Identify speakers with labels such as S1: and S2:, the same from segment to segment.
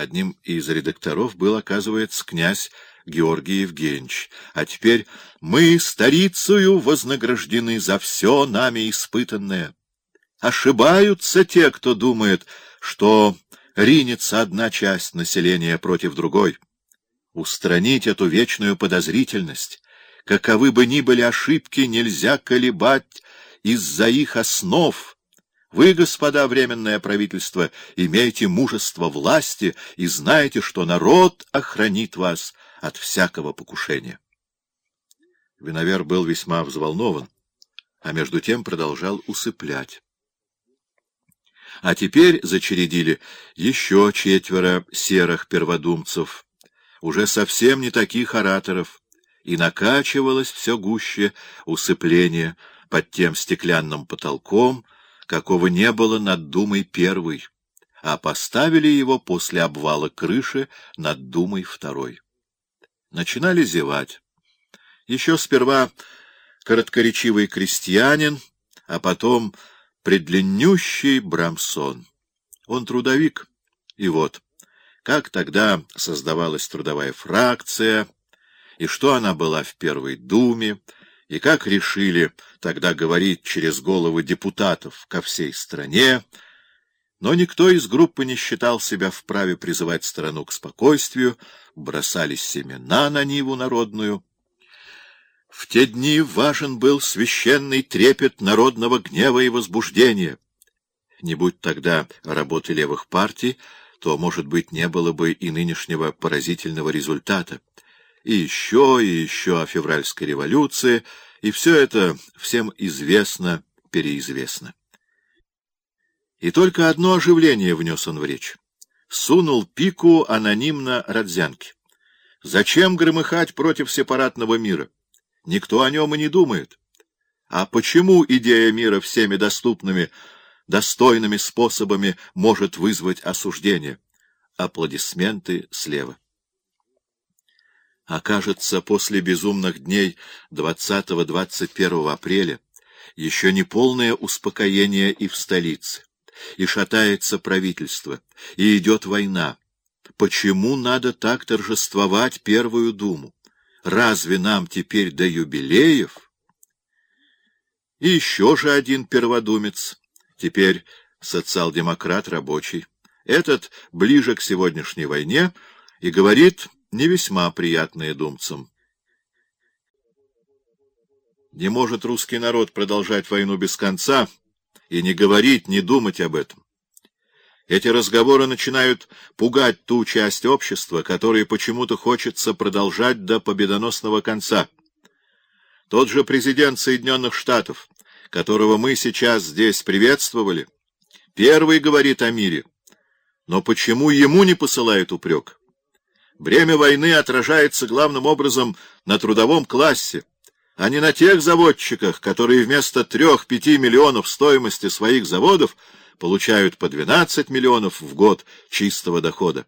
S1: Одним из редакторов был, оказывается, князь Георгий Евгеньевич. А теперь мы старицею вознаграждены за все нами испытанное. Ошибаются те, кто думает, что ринется одна часть населения против другой. Устранить эту вечную подозрительность, каковы бы ни были ошибки, нельзя колебать из-за их основ. Вы, господа, Временное правительство, имейте мужество власти и знайте, что народ охранит вас от всякого покушения. Виновер был весьма взволнован, а между тем продолжал усыплять. А теперь зачередили еще 4 серых перводумцев, уже совсем не таких ораторов, и накачивалось все гуще усыпление под тем стеклянным потолком, какого не было над Думой первой, а поставили его после обвала крыши над Думой второй. Начинали зевать. Еще сперва короткоречивый крестьянин, а потом предлиннющий Брамсон. Он трудовик, и вот, как тогда создавалась трудовая фракция, и что она была в Первой Думе, и как решили тогда говорить через головы депутатов ко всей стране, но никто из группы не считал себя вправе призывать страну к спокойствию, бросались семена на ниву народную. В те дни важен был священный трепет народного гнева и возбуждения. Не будь тогда работы левых партий, то, может быть, не было бы и нынешнего поразительного результата. И еще о февральской революции, и все это всем известно, переизвестно. И только одно оживление внес он в речь. Сунул пику анонимно Родзянке. Зачем громыхать против сепаратного мира? Никто о нем и не думает. А почему идея мира всеми доступными, достойными способами может вызвать осуждение? Аплодисменты слева. Окажется, после безумных дней 20-21 апреля еще не полное успокоение и в столице, и шатается правительство, и идет война. Почему надо так торжествовать Первую Думу? Разве нам теперь до юбилеев? И еще же один перводумец, теперь социал-демократ рабочий. Этот ближе к сегодняшней войне и говорит не весьма приятные думцам. Не может русский народ продолжать войну без конца и не говорить, не думать об этом. Эти разговоры начинают пугать ту часть общества, которой почему-то хочется продолжать до победоносного конца. Тот же президент Соединенных Штатов, которого мы сейчас здесь приветствовали, первый говорит о мире. Но почему ему не посылают упрек? Бремя войны отражается главным образом на трудовом классе, а не на тех заводчиках, которые вместо 3-5 миллионов стоимости своих заводов получают по 12 миллионов в год чистого дохода.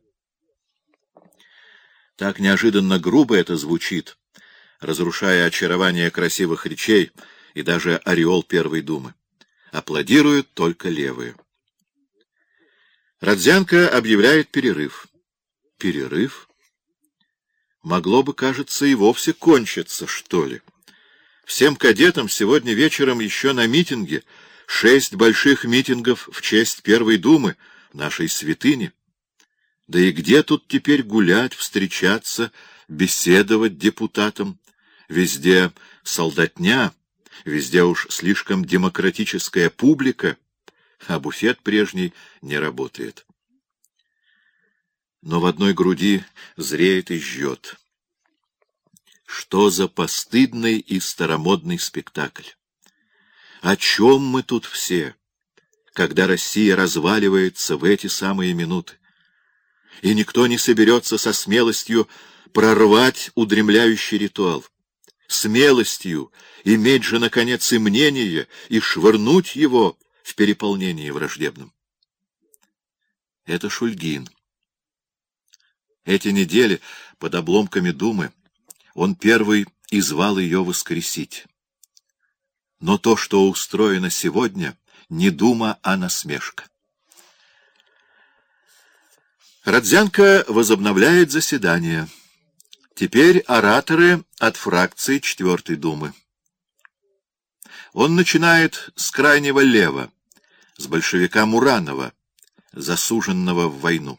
S1: Так неожиданно грубо это звучит, разрушая очарование красивых речей и даже ореол Первой Думы. Аплодируют только левые. Родзянко объявляет перерыв. Перерыв? Могло бы, кажется, и вовсе кончиться, что ли. Всем кадетам сегодня вечером еще на митинге 6 больших митингов в честь Первой Думы, нашей святыни. Да и где тут теперь гулять, встречаться, беседовать депутатам? Везде солдатня, везде уж слишком демократическая публика, а буфет прежний не работает. Но в одной груди зреет и жжет. Что за постыдный и старомодный спектакль? О чем мы тут все, когда Россия разваливается в эти самые минуты? И никто не соберется со смелостью прорвать удремляющий ритуал, смелостью иметь же, наконец, и мнение, и швырнуть его в переполнении враждебном. Это Шульгин. Эти недели под обломками Думы он первый и звал ее воскресить. Но то, что устроено сегодня, не дума, а насмешка. Родзянко возобновляет заседание. Теперь ораторы от фракции 4-й Думы. Он начинает с крайнего лева, с большевика Муранова, засуженного в войну.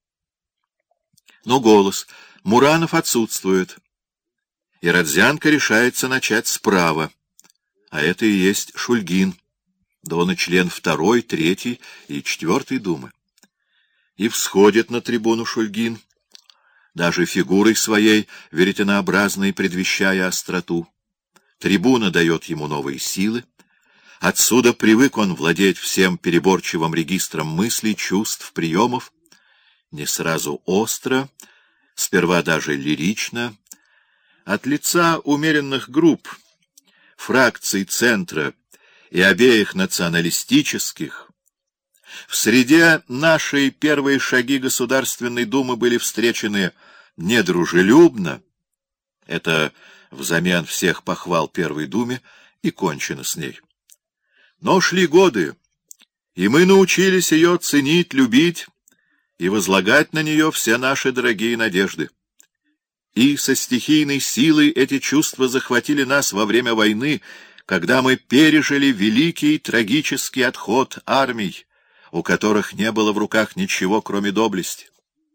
S1: Но голос Муранов отсутствует, и Родзянко решается начать справа, а это и есть Шульгин, да он и член 2-й, 3-й и 4-й Думы. И всходит на трибуну Шульгин, даже фигурой своей веретенообразной предвещая остроту. Трибуна дает ему новые силы. Отсюда привык он владеть всем переборчивым регистром мыслей, чувств, приемов. Не сразу остро, сперва даже лирично. От лица умеренных групп, фракций центра и обеих националистических, в среде нашей первые шаги Государственной Думы были встречены недружелюбно, это взамен всех похвал Первой Думе, и кончено с ней. Но шли годы, и мы научились ее ценить, любить и возлагать на нее все наши дорогие надежды. И со стихийной силой эти чувства захватили нас во время войны, когда мы пережили великий трагический отход армий, у которых не было в руках ничего, кроме доблести.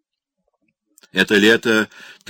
S1: Это лето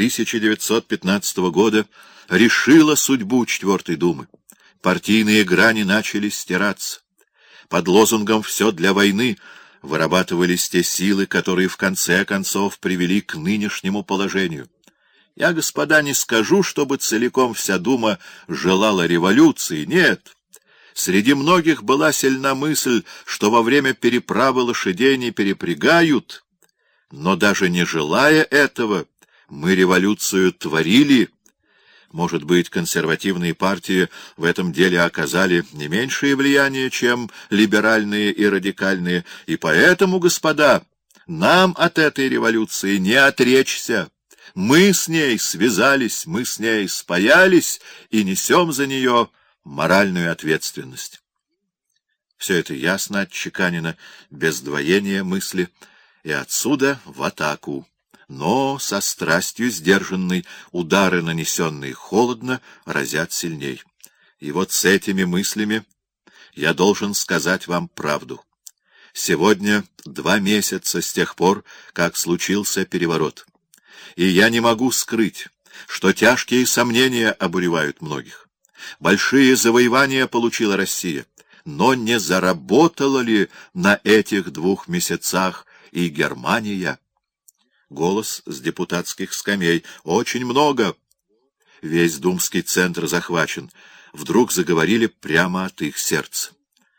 S1: 1915 года решило судьбу 4-й Думы. Партийные грани начали стираться. Под лозунгом «Все для войны» вырабатывались те силы, которые в конце концов привели к нынешнему положению. Я, господа, не скажу, чтобы целиком вся Дума желала революции, нет. Среди многих была сильна мысль, что во время переправы лошадей не перепрягают, но даже не желая этого, мы революцию творили. Может быть, консервативные партии в этом деле оказали не меньшее влияние, чем либеральные и радикальные, и поэтому, господа, нам от этой революции не отречься. Мы с ней связались, мы с ней спаялись и несем за нее моральную ответственность. Все это ясно отчеканено, без двоения мысли, и отсюда в атаку. Но со страстью сдержанной удары, нанесенные холодно, разят сильней. И вот с этими мыслями я должен сказать вам правду. Сегодня 2 месяца с тех пор, как случился переворот. И я не могу скрыть, что тяжкие сомнения обуревают многих. Большие завоевания получила Россия, но не заработала ли на этих 2 месяцах и Германия? Голос с депутатских скамей. Очень много. Весь думский центр захвачен. Вдруг заговорили прямо от их сердца.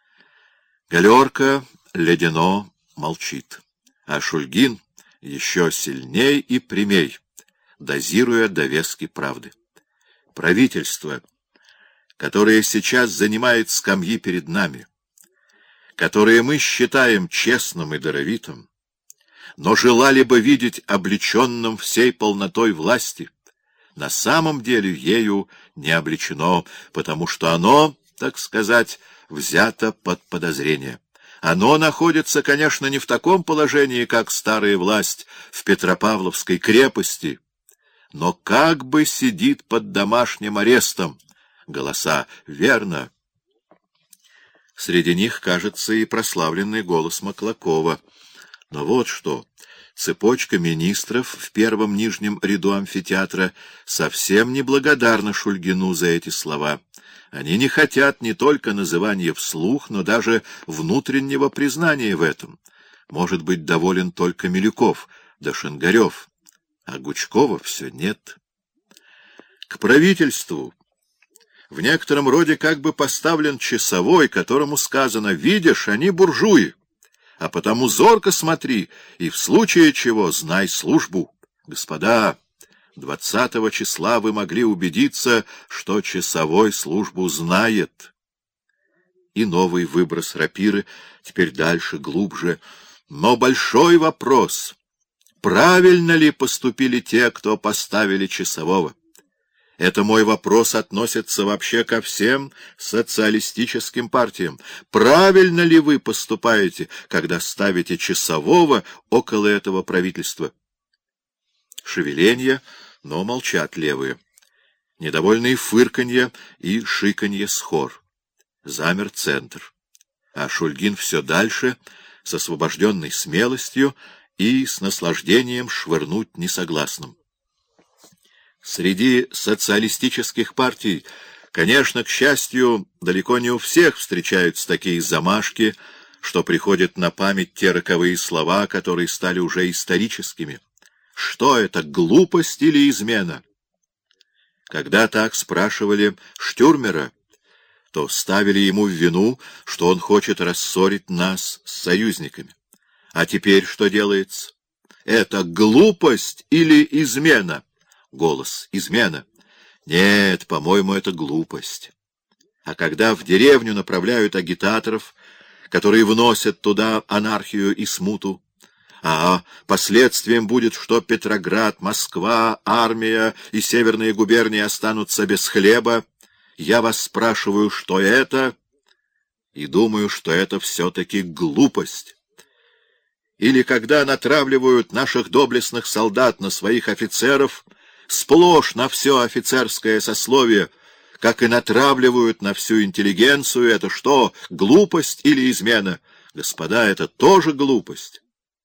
S1: Галерка ледяно молчит, а Шульгин еще сильней и прямей, дозируя довески правды. Правительство, которое сейчас занимает скамьи перед нами, которое мы считаем честным и даровитым, но желали бы видеть облеченным всей полнотой власти, на самом деле ею не облечено, потому что оно, так сказать, взято под подозрение. Оно находится, конечно, не в таком положении, как старая власть в Петропавловской крепости, но как бы сидит под домашним арестом. Голоса «верно». Среди них, кажется, и прославленный голос Маклакова. Но вот что. Цепочка министров в первом нижнем ряду амфитеатра совсем не благодарна Шульгину за эти слова. Они не хотят не только называния вслух, но даже внутреннего признания в этом. Может быть, доволен только Милюков да Шангарев, а Гучкова все нет. К правительству в некотором роде как бы поставлен часовой, которому сказано: «Видишь, они буржуи, а потому зорко смотри, и в случае чего знай службу». Господа, 20 числа вы могли убедиться, что часовой службу знает. И новый выброс рапиры, теперь дальше, глубже. Но большой вопрос: правильно ли поступили те, кто поставили часового? Это мой вопрос относится вообще ко всем социалистическим партиям. Правильно ли вы поступаете, когда ставите часового около этого правительства? Шевеления, но молчат левые. Недовольные фырканье и шиканье с хор. Замер центр. А Шульгин все дальше, с освобожденной смелостью и с наслаждением швырнуть несогласным. Среди социалистических партий, конечно, к счастью, далеко не у всех встречаются такие замашки, что приходят на память те роковые слова, которые стали уже историческими. Что это, глупость или измена? Когда так спрашивали Штюрмера, то ставили ему в вину, что он хочет рассорить нас с союзниками. А теперь что делается? Это глупость или измена? Голос. Измена. Нет, по-моему, это глупость. А когда в деревню направляют агитаторов, которые вносят туда анархию и смуту, а последствием будет, что Петроград, Москва, армия и северные губернии останутся без хлеба, я вас спрашиваю, что это, и думаю, что это все-таки глупость. Или когда натравливают наших доблестных солдат на своих офицеров, сплошь на все офицерское сословие, как и натравливают на всю интеллигенцию, это что, глупость или измена? Господа, это тоже глупость.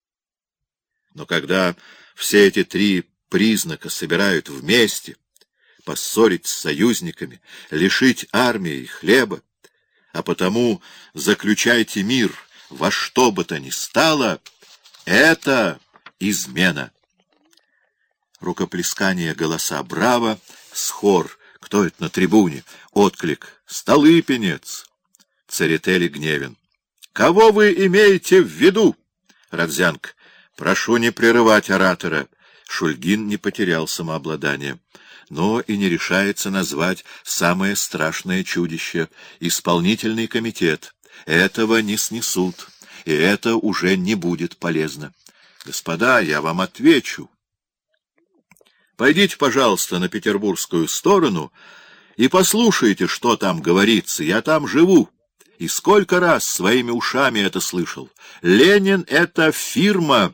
S1: Но когда все эти три признака собирают вместе, поссорить с союзниками, лишить армии хлеба, а потому заключайте мир во что бы то ни стало, это измена. Рукоплескание, голоса «Браво!», схор. Кто это на трибуне? Отклик. «Столыпинец!» Церетели гневен. «Кого вы имеете в виду?» Родзянко. «Прошу не прерывать оратора». Шульгин не потерял самообладание, но и не решается назвать самое страшное чудище — исполнительный комитет. Этого не снесут, и это уже не будет полезно. Господа, я вам отвечу. Пойдите, пожалуйста, на петербургскую сторону и послушайте, что там говорится. Я там живу, и сколько раз своими ушами это слышал. Ленин — это фирма,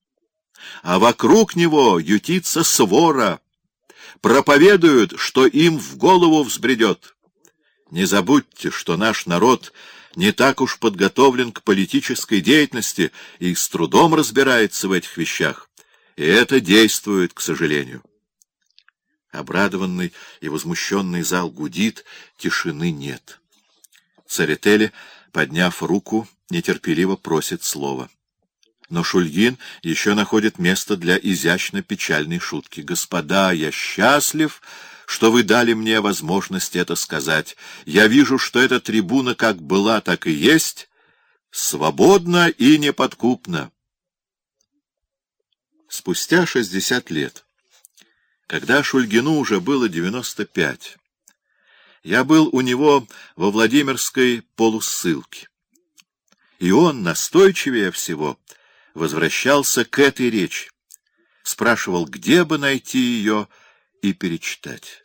S1: а вокруг него ютится свора. Проповедуют, что им в голову взбредет. Не забудьте, что наш народ не так уж подготовлен к политической деятельности и с трудом разбирается в этих вещах. И это действует, к сожалению. Обрадованный и возмущенный зал гудит, тишины нет. Церетели, подняв руку, нетерпеливо просит слова. Но Шульгин еще находит место для изящно-печальной шутки. «Господа, я счастлив, что вы дали мне возможность это сказать. Я вижу, что эта трибуна как была, так и есть, свободна и неподкупна». Спустя 60 лет, когда Шульгину уже было 95, я был у него во Владимирской полуссылке. И он, настойчивее всего, возвращался к этой речи, спрашивал, где бы найти ее и перечитать.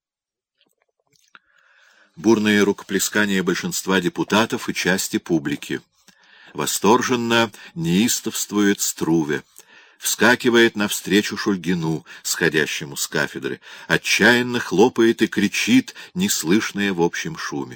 S1: Бурные рукоплескания большинства депутатов и части публики. Восторженно неистовствует Струве. Вскакивает навстречу Шульгину, сходящему с кафедры, отчаянно хлопает и кричит, неслышное в общем шуме.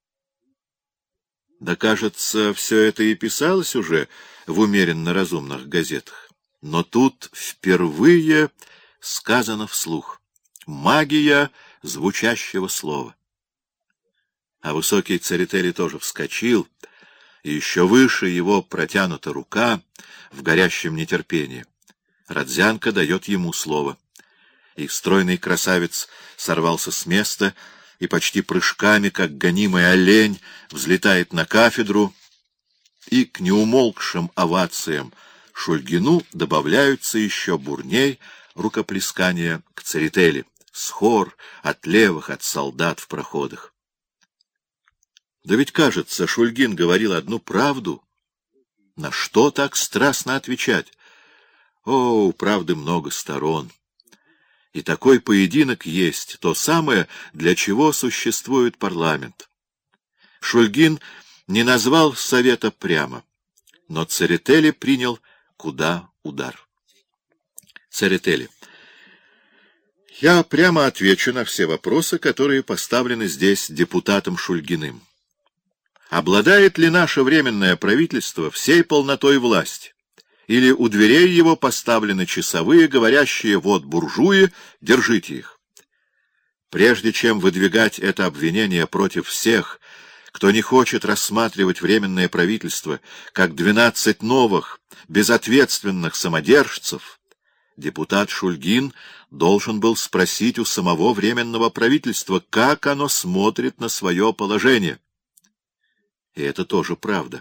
S1: Да, кажется, все это и писалось уже в умеренно-разумных газетах. Но тут впервые сказано вслух. Магия звучащего слова. А высокий Церетели тоже вскочил, и еще выше его протянута рука в горящем нетерпении. Родзянко дает ему слово. И стройный красавец сорвался с места и почти прыжками, как гонимый олень, взлетает на кафедру, и к неумолкшим овациям Шульгину добавляются еще бурней рукоплескания к Церетели, схор от левых, от солдат в проходах. Да ведь, кажется, Шульгин говорил одну правду. На что так страстно отвечать? О, у правды много сторон. И такой поединок есть то самое, для чего существует парламент. Шульгин не назвал совета прямо, но Церетели принял куда удар. Церетели. Я прямо отвечу на все вопросы, которые поставлены здесь депутатом Шульгиным. Обладает ли наше временное правительство всей полнотой власти? Или у дверей его поставлены часовые, говорящие: вот буржуи, держите их? Прежде чем выдвигать это обвинение против всех, кто не хочет рассматривать временное правительство как 12 новых, безответственных самодержцев, депутат Шульгин должен был спросить у самого временного правительства, как оно смотрит на свое положение. И это тоже правда.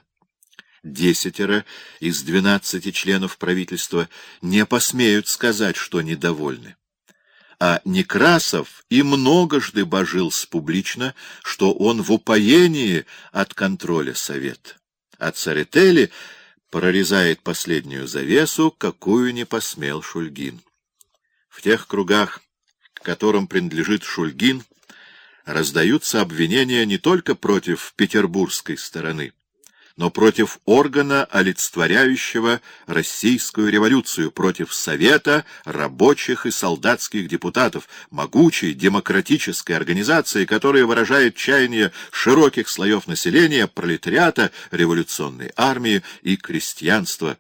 S1: 10 из 12 членов правительства не посмеют сказать, что недовольны. А Некрасов и многожды божился публично, что он в упоении от контроля Совета. А Церетели прорезает последнюю завесу, какую не посмел Шульгин. В тех кругах, к которым принадлежит Шульгин, раздаются обвинения не только против петербургской стороны, но против органа, олицетворяющего российскую революцию, против Совета рабочих и солдатских депутатов, могучей демократической организации, которая выражает чаяние широких слоев населения, пролетариата, революционной армии и крестьянства.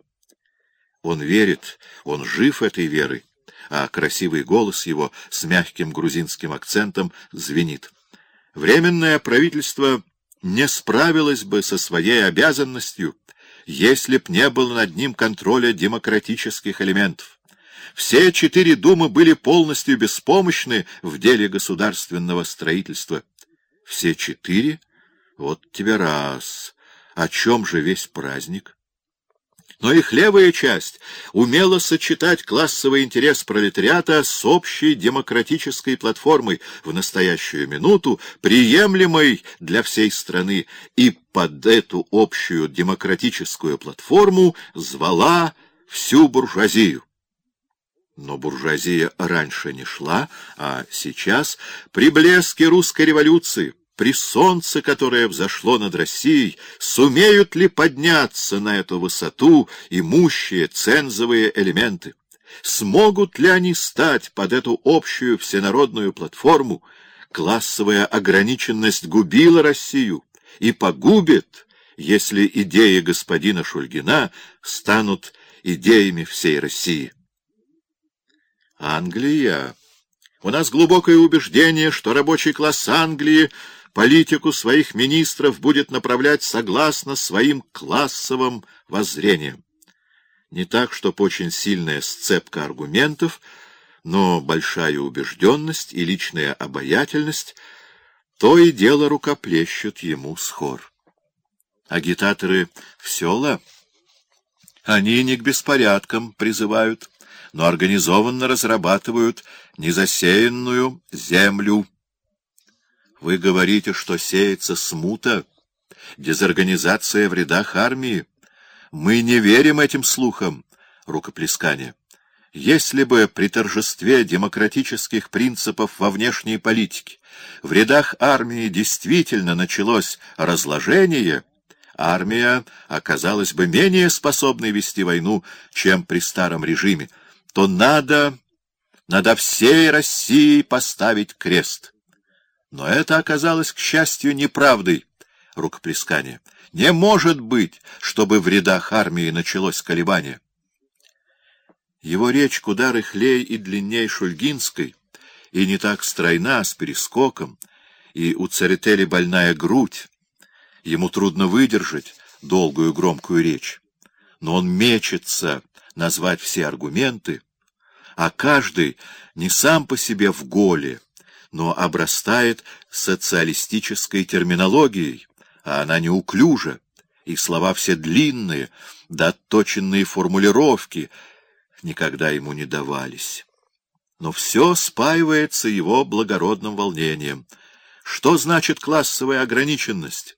S1: Он верит, он жив этой верой, а красивый голос его с мягким грузинским акцентом звенит. Временное правительство не справилось бы со своей обязанностью, если б не было над ним контроля демократических элементов. Все 4 думы были полностью беспомощны в деле государственного строительства. Все 4? Вот тебе раз. О чем же весь праздник? Но их левая часть умела сочетать классовый интерес пролетариата с общей демократической платформой, в настоящую минуту приемлемой для всей страны, и под эту общую демократическую платформу звала всю буржуазию. Но буржуазия раньше не шла, а сейчас, при блеске русской революции, при солнце, которое взошло над Россией, сумеют ли подняться на эту высоту имущие цензовые элементы? Смогут ли они стать под эту общую всенародную платформу? Классовая ограниченность губила Россию и погубит, если идеи господина Шульгина станут идеями всей России. Англия. У нас глубокое убеждение, что рабочий класс Англии политику своих министров будет направлять согласно своим классовым воззрениям. Не так, чтоб очень сильная сцепка аргументов, но большая убежденность и личная обаятельность то и дело рукоплещут ему с хор. Агитаторы в села, они не к беспорядкам призывают, но организованно разрабатывают незасеянную землю. Вы говорите, что сеется смута, дезорганизация в рядах армии. Мы не верим этим слухам. Рукоплескание. Если бы при торжестве демократических принципов во внешней политике в рядах армии действительно началось разложение, армия оказалась бы менее способной вести войну, чем при старом режиме, то надо всей Россией поставить крест. Но это оказалось, к счастью, неправдой. Рукоплескание. Не может быть, чтобы в рядах армии началось колебание. Его речь куда рыхлей и длинней шульгинской, и не так стройна, с перескоком, и у Церетели больная грудь. Ему трудно выдержать долгую громкую речь. Но он мечется назвать все аргументы, а каждый не сам по себе в голе, но обрастает социалистической терминологией, а она неуклюжа, и слова все длинные, да отточенные формулировки никогда ему не давались. Но все спаивается его благородным волнением. Что значит классовая ограниченность?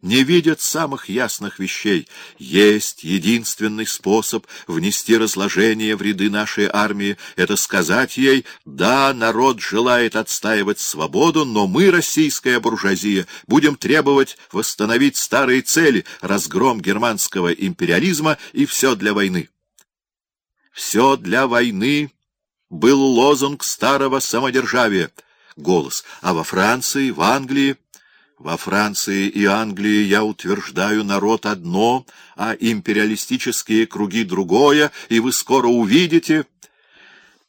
S1: не видят самых ясных вещей. Есть единственный способ внести разложение в ряды нашей армии — это сказать ей: да, народ желает отстаивать свободу, но мы, российская буржуазия, будем требовать восстановить старые цели — разгром германского империализма и все для войны. Все для войны был лозунг старого самодержавия. Голос. А во Франции, в Англии? Во Франции и Англии, я утверждаю, народ одно, а империалистические круги другое, и вы скоро увидите...